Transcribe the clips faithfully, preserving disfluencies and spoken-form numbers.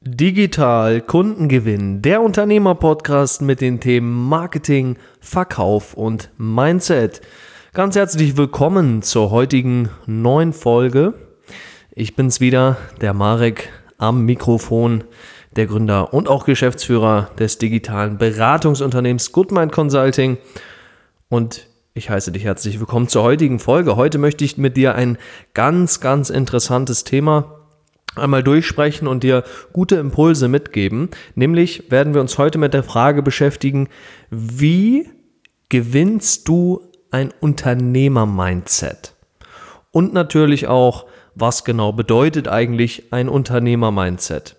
Digital Kundengewinn, der Unternehmer-Podcast mit den Themen Marketing, Verkauf und Mindset. Ganz herzlich willkommen zur heutigen neuen Folge. Ich bin's wieder, der Marek am Mikrofon, der Gründer und auch Geschäftsführer des digitalen Beratungsunternehmens Goodmind Consulting. Und ich heiße dich herzlich willkommen zur heutigen Folge. Heute möchte ich mit dir ein ganz, ganz interessantes Thema einmal durchsprechen und dir gute Impulse mitgeben. Nämlich werden wir uns heute mit der Frage beschäftigen, wie gewinnst du ein Unternehmer-Mindset? Und natürlich auch, was genau bedeutet eigentlich ein Unternehmer-Mindset?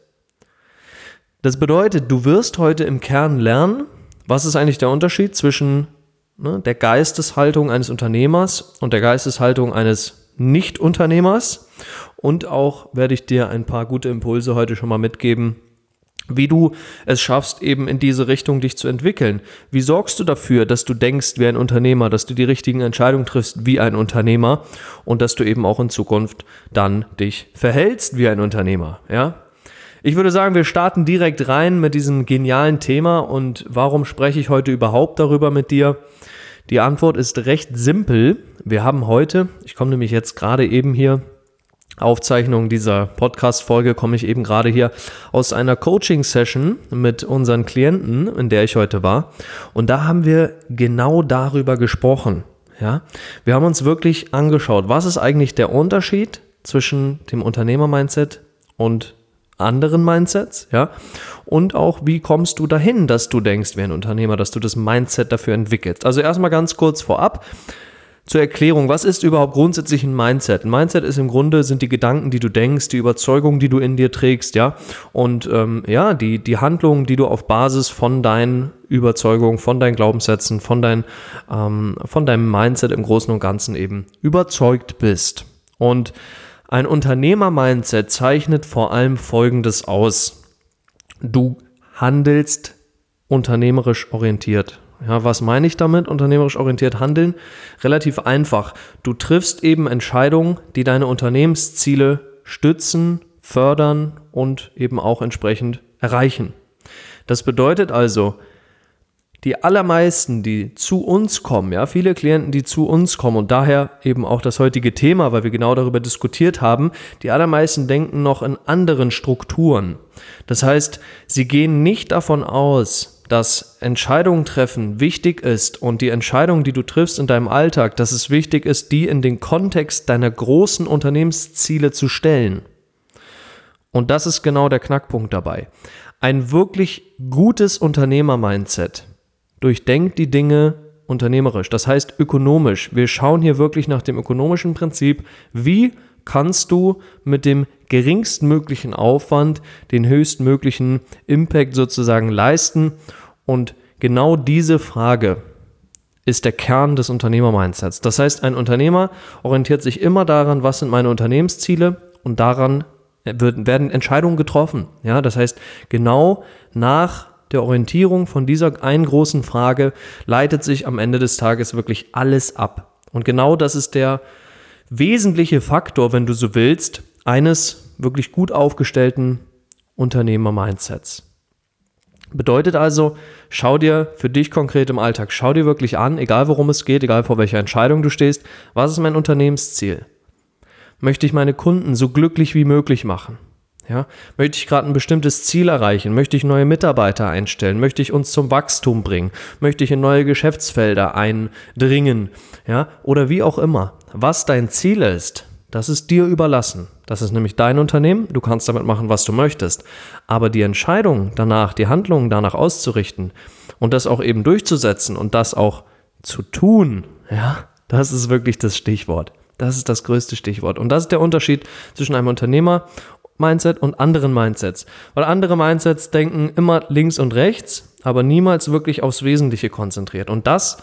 Das bedeutet, du wirst heute im Kern lernen, was ist eigentlich der Unterschied zwischen ne, der Geisteshaltung eines Unternehmers und der Geisteshaltung eines Nicht-Unternehmers. Und auch werde ich dir ein paar gute Impulse heute schon mal mitgeben, wie du es schaffst, eben in diese Richtung dich zu entwickeln. Wie sorgst du dafür, dass du denkst wie ein Unternehmer, dass du die richtigen Entscheidungen triffst wie ein Unternehmer und dass du eben auch in Zukunft dann dich verhältst wie ein Unternehmer, ja? Ich würde sagen, wir starten direkt rein mit diesem genialen Thema. Und warum spreche ich heute überhaupt darüber mit dir? Die Antwort ist recht simpel. Wir haben heute, ich komme nämlich jetzt gerade eben hier, Aufzeichnung dieser Podcast-Folge, komme ich eben gerade hier aus einer Coaching-Session mit unseren Klienten, in der ich heute war. Und da haben wir genau darüber gesprochen. Ja? Wir haben uns wirklich angeschaut, was ist eigentlich der Unterschied zwischen dem Unternehmer-Mindset und anderen Mindsets, ja, und auch, wie kommst du dahin, dass du denkst wie ein Unternehmer, dass du das Mindset dafür entwickelst. Also erstmal ganz kurz vorab zur Erklärung, was ist überhaupt grundsätzlich ein Mindset? Ein Mindset ist im Grunde, sind die Gedanken, die du denkst, die Überzeugungen, die du in dir trägst, ja, und ähm, ja, die, die Handlungen, die du auf Basis von deinen Überzeugungen, von deinen Glaubenssätzen, von, dein, ähm, von deinem Mindset im Großen und Ganzen eben überzeugt bist. Und ein Unternehmer-Mindset zeichnet vor allem Folgendes aus. Du handelst unternehmerisch orientiert. Ja, was meine ich damit, unternehmerisch orientiert handeln? Relativ einfach. Du triffst eben Entscheidungen, die deine Unternehmensziele stützen, fördern und eben auch entsprechend erreichen. Das bedeutet also, die allermeisten, die zu uns kommen, ja, viele Klienten, die zu uns kommen und daher eben auch das heutige Thema, weil wir genau darüber diskutiert haben, die allermeisten denken noch in anderen Strukturen. Das heißt, sie gehen nicht davon aus, dass Entscheidungen treffen wichtig ist und die Entscheidungen, die du triffst in deinem Alltag, dass es wichtig ist, die in den Kontext deiner großen Unternehmensziele zu stellen. Und das ist genau der Knackpunkt dabei. Ein wirklich gutes Unternehmer-Mindset durchdenkt die Dinge unternehmerisch, das heißt ökonomisch. Wir schauen hier wirklich nach dem ökonomischen Prinzip, wie kannst du mit dem geringstmöglichen Aufwand den höchstmöglichen Impact sozusagen leisten, und genau diese Frage ist der Kern des Unternehmer-Mindsets. Das heißt, ein Unternehmer orientiert sich immer daran, was sind meine Unternehmensziele, und daran werden Entscheidungen getroffen. Ja, das heißt, genau nach der Orientierung von dieser einen großen Frage leitet sich am Ende des Tages wirklich alles ab. Und genau das ist der wesentliche Faktor, wenn du so willst, eines wirklich gut aufgestellten Unternehmer-Mindsets. Bedeutet also, schau dir für dich konkret im Alltag, schau dir wirklich an, egal worum es geht, egal vor welcher Entscheidung du stehst, was ist mein Unternehmensziel? Möchte ich meine Kunden so glücklich wie möglich machen? Ja, möchte ich gerade ein bestimmtes Ziel erreichen? Möchte ich neue Mitarbeiter einstellen? Möchte ich uns zum Wachstum bringen? Möchte ich in neue Geschäftsfelder eindringen? Ja, oder wie auch immer. Was dein Ziel ist, das ist dir überlassen. Das ist nämlich dein Unternehmen. Du kannst damit machen, was du möchtest. Aber die Entscheidung danach, die Handlungen danach auszurichten und das auch eben durchzusetzen und das auch zu tun, ja, das ist wirklich das Stichwort. Das ist das größte Stichwort. Und das ist der Unterschied zwischen einem Unternehmer Mindset und anderen Mindsets. Weil andere Mindsets denken immer links und rechts, aber niemals wirklich aufs Wesentliche konzentriert. Und das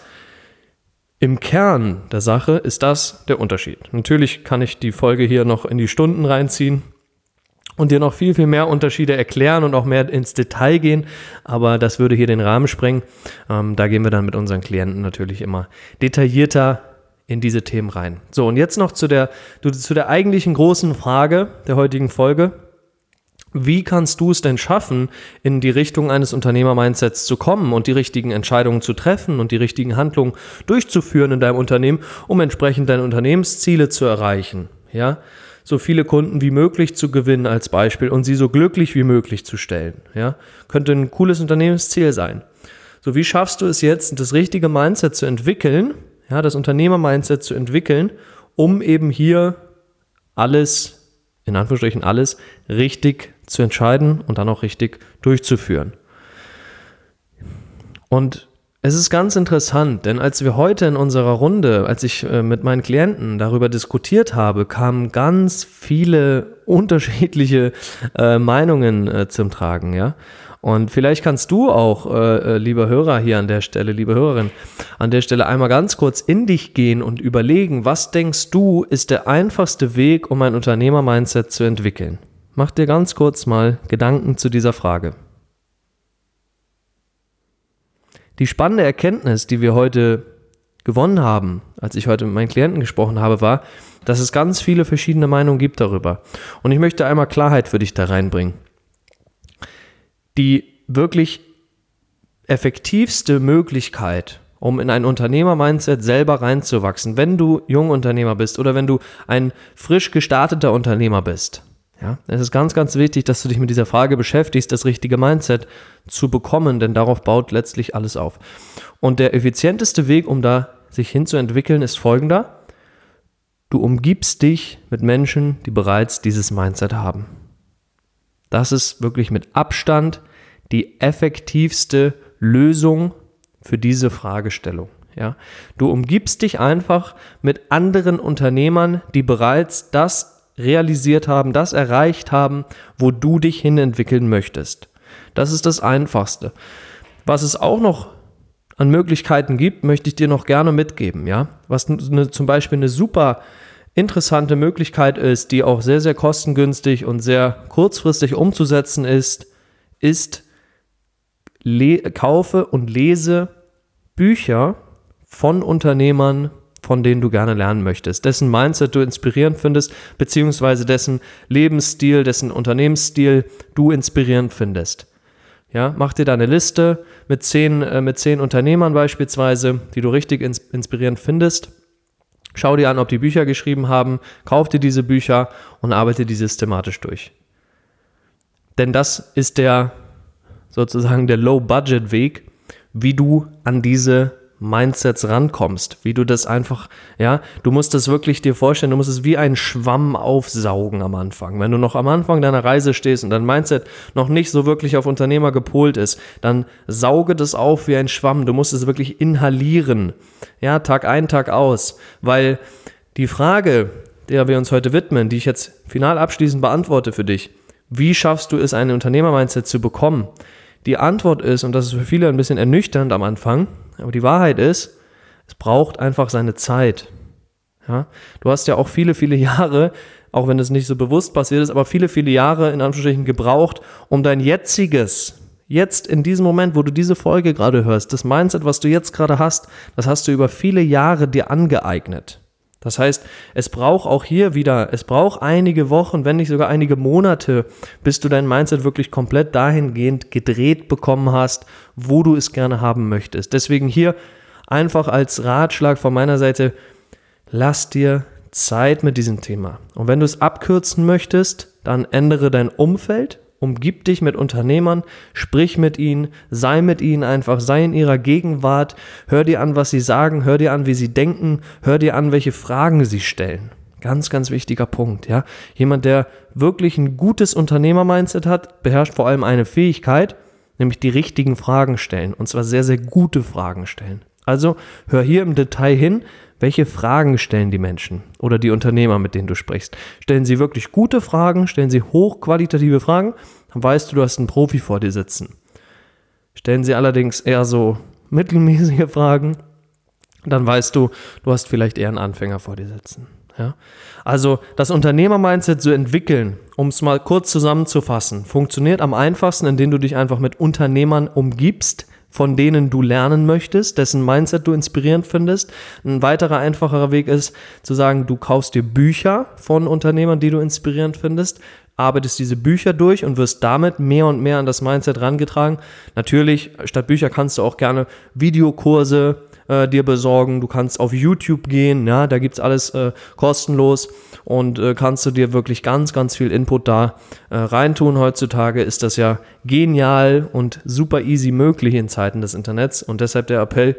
im Kern der Sache ist das der Unterschied. Natürlich kann ich die Folge hier noch in die Stunden reinziehen und dir noch viel, viel mehr Unterschiede erklären und auch mehr ins Detail gehen, aber das würde hier den Rahmen sprengen. Ähm, da gehen wir dann mit unseren Klienten natürlich immer detaillierter in diese Themen rein. So, und jetzt noch zu der, zu der eigentlichen großen Frage der heutigen Folge. Wie kannst du es denn schaffen, in die Richtung eines Unternehmer-Mindsets zu kommen und die richtigen Entscheidungen zu treffen und die richtigen Handlungen durchzuführen in deinem Unternehmen, um entsprechend deine Unternehmensziele zu erreichen? Ja, so viele Kunden wie möglich zu gewinnen als Beispiel und sie so glücklich wie möglich zu stellen. Ja, könnte ein cooles Unternehmensziel sein. So, wie schaffst du es jetzt, das richtige Mindset zu entwickeln, ja, das Unternehmer-Mindset zu entwickeln, um eben hier alles, in Anführungsstrichen alles, richtig zu entscheiden und dann auch richtig durchzuführen. Und es ist ganz interessant, denn als wir heute in unserer Runde, als ich äh, mit meinen Klienten darüber diskutiert habe, kamen ganz viele unterschiedliche äh, Meinungen äh, zum Tragen, ja. Und vielleicht kannst du auch, äh, lieber Hörer hier an der Stelle, liebe Hörerin, an der Stelle einmal ganz kurz in dich gehen und überlegen, was denkst du, ist der einfachste Weg, um ein Unternehmer-Mindset zu entwickeln? Mach dir ganz kurz mal Gedanken zu dieser Frage. Die spannende Erkenntnis, die wir heute gewonnen haben, als ich heute mit meinen Klienten gesprochen habe, war, dass es ganz viele verschiedene Meinungen gibt darüber. Und ich möchte einmal Klarheit für dich da reinbringen. Die wirklich effektivste Möglichkeit, um in ein Unternehmer-Mindset selber reinzuwachsen, wenn du Jungunternehmer bist oder wenn du ein frisch gestarteter Unternehmer bist, ja, es ist ganz, ganz wichtig, dass du dich mit dieser Frage beschäftigst, das richtige Mindset zu bekommen, denn darauf baut letztlich alles auf. Und der effizienteste Weg, um da sich hinzuentwickeln, ist folgender: Du umgibst dich mit Menschen, die bereits dieses Mindset haben. Das ist wirklich mit Abstand die effektivste Lösung für diese Fragestellung. Ja? Du umgibst dich einfach mit anderen Unternehmern, die bereits das realisiert haben, das erreicht haben, wo du dich hin entwickeln möchtest. Das ist das Einfachste. Was es auch noch an Möglichkeiten gibt, möchte ich dir noch gerne mitgeben. Ja? Was eine, zum Beispiel eine super interessante Möglichkeit ist, die auch sehr, sehr kostengünstig und sehr kurzfristig umzusetzen ist, ist, le- kaufe und lese Bücher von Unternehmern, von denen du gerne lernen möchtest, dessen Mindset du inspirierend findest, beziehungsweise dessen Lebensstil, dessen Unternehmensstil du inspirierend findest. Ja, mach dir da eine Liste mit zehn, äh, mit zehn Unternehmern beispielsweise, die du richtig ins- inspirierend findest. Schau dir an, ob die Bücher geschrieben haben, kauf dir diese Bücher und arbeite die systematisch durch. Denn das ist der sozusagen der Low-Budget-Weg, wie du an diese Mindsets rankommst, wie du das einfach, ja, du musst das wirklich dir vorstellen, du musst es wie ein Schwamm aufsaugen am Anfang. Wenn du noch am Anfang deiner Reise stehst und dein Mindset noch nicht so wirklich auf Unternehmer gepolt ist, dann sauge das auf wie ein Schwamm. Du musst es wirklich inhalieren, ja, Tag ein, Tag aus, weil die Frage, der wir uns heute widmen, die ich jetzt final abschließend beantworte für dich, wie schaffst du es, ein Unternehmer-Mindset zu bekommen? Die Antwort ist, und das ist für viele ein bisschen ernüchternd am Anfang, aber die Wahrheit ist, es braucht einfach seine Zeit. Ja? Du hast ja auch viele, viele Jahre, auch wenn es nicht so bewusst passiert ist, aber viele, viele Jahre in Anführungsstrichen gebraucht, um dein jetziges, jetzt in diesem Moment, wo du diese Folge gerade hörst, das Mindset, was du jetzt gerade hast, das hast du über viele Jahre dir angeeignet. Das heißt, es braucht auch hier wieder, es braucht einige Wochen, wenn nicht sogar einige Monate, bis du dein Mindset wirklich komplett dahingehend gedreht bekommen hast, wo du es gerne haben möchtest. Deswegen hier einfach als Ratschlag von meiner Seite, lass dir Zeit mit diesem Thema. Und wenn du es abkürzen möchtest, dann ändere dein Umfeld, umgib dich mit Unternehmern, sprich mit ihnen, sei mit ihnen einfach, sei in ihrer Gegenwart, hör dir an, was sie sagen, hör dir an, wie sie denken, hör dir an, welche Fragen sie stellen. Ganz, ganz wichtiger Punkt, ja. Jemand, der wirklich ein gutes Unternehmer-Mindset hat, beherrscht vor allem eine Fähigkeit, nämlich die richtigen Fragen stellen, und zwar sehr, sehr gute Fragen stellen. Also hör hier im Detail hin, welche Fragen stellen die Menschen oder die Unternehmer, mit denen du sprichst. Stellen sie wirklich gute Fragen, stellen sie hochqualitative Fragen, dann weißt du, du hast einen Profi vor dir sitzen. Stellen sie allerdings eher so mittelmäßige Fragen, dann weißt du, du hast vielleicht eher einen Anfänger vor dir sitzen. Ja? Also das Unternehmer-Mindset zu entwickeln, um es mal kurz zusammenzufassen, funktioniert am einfachsten, indem du dich einfach mit Unternehmern umgibst, von denen du lernen möchtest, dessen Mindset du inspirierend findest. Ein weiterer einfacherer Weg ist zu sagen, du kaufst dir Bücher von Unternehmern, die du inspirierend findest, arbeitest diese Bücher durch und wirst damit mehr und mehr an das Mindset rangetragen. Natürlich, statt Bücher kannst du auch gerne Videokurse äh, dir besorgen. Du kannst auf YouTube gehen, ja, da gibt es alles äh, kostenlos und äh, kannst du dir wirklich ganz, ganz viel Input da äh, reintun. Heutzutage ist das ja genial und super easy möglich in Zeiten des Internets und deshalb der Appell,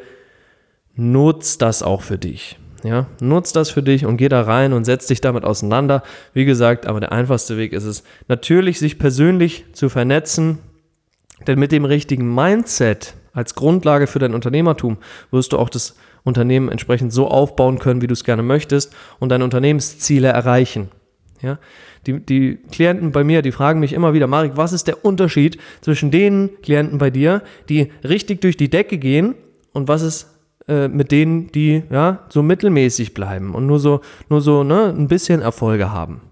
nutz das auch für dich. Ja, nutz das für dich und geh da rein und setz dich damit auseinander. Wie gesagt, aber der einfachste Weg ist es, natürlich sich persönlich zu vernetzen, denn mit dem richtigen Mindset als Grundlage für dein Unternehmertum wirst du auch das Unternehmen entsprechend so aufbauen können, wie du es gerne möchtest und deine Unternehmensziele erreichen. Ja, die, die Klienten bei mir, die fragen mich immer wieder, Marek, was ist der Unterschied zwischen den Klienten bei dir, die richtig durch die Decke gehen und was ist mit denen, die ja so mittelmäßig bleiben und nur so, nur so ne, ein bisschen Erfolge haben?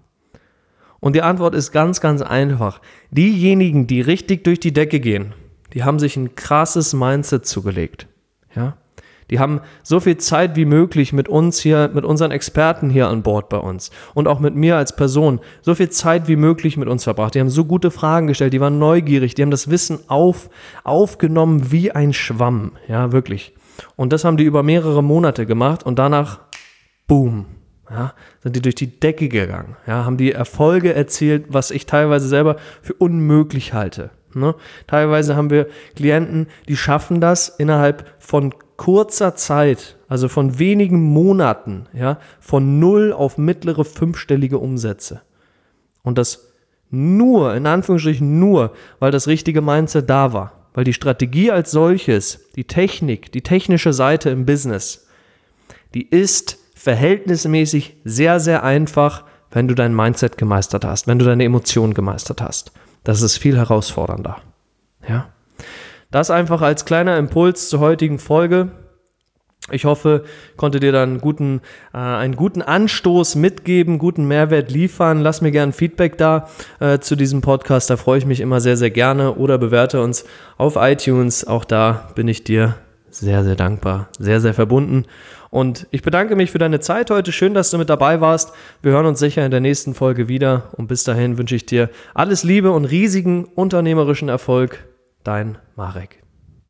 Und die Antwort ist ganz, ganz einfach. Diejenigen, die richtig durch die Decke gehen, die haben sich ein krasses Mindset zugelegt. Ja? Die haben so viel Zeit wie möglich mit uns hier, mit unseren Experten hier an Bord bei uns und auch mit mir als Person, so viel Zeit wie möglich mit uns verbracht. Die haben so gute Fragen gestellt, die waren neugierig, die haben das Wissen auf, aufgenommen wie ein Schwamm. Ja, wirklich. Und das haben die über mehrere Monate gemacht und danach, boom, ja, sind die durch die Decke gegangen, ja, haben die Erfolge erzielt, was ich teilweise selber für unmöglich halte. Ne? Teilweise haben wir Klienten, die schaffen das innerhalb von kurzer Zeit, also von wenigen Monaten, ja, von null auf mittlere fünfstellige Umsätze. Und das nur, in Anführungsstrichen nur, weil das richtige Mindset da war. Weil die Strategie als solches, die Technik, die technische Seite im Business, die ist verhältnismäßig sehr, sehr einfach, wenn du dein Mindset gemeistert hast, wenn du deine Emotionen gemeistert hast. Das ist viel herausfordernder. Ja? Das einfach als kleiner Impuls zur heutigen Folge. Ich hoffe, ich konnte dir dann einen guten, äh, einen guten Anstoß mitgeben, guten Mehrwert liefern. Lass mir gerne Feedback da äh, zu diesem Podcast, da freue ich mich immer sehr, sehr gerne. Oder bewerte uns auf iTunes, auch da bin ich dir sehr, sehr dankbar, sehr, sehr verbunden. Und ich bedanke mich für deine Zeit heute, schön, dass du mit dabei warst. Wir hören uns sicher in der nächsten Folge wieder und bis dahin wünsche ich dir alles Liebe und riesigen unternehmerischen Erfolg. Dein Marek.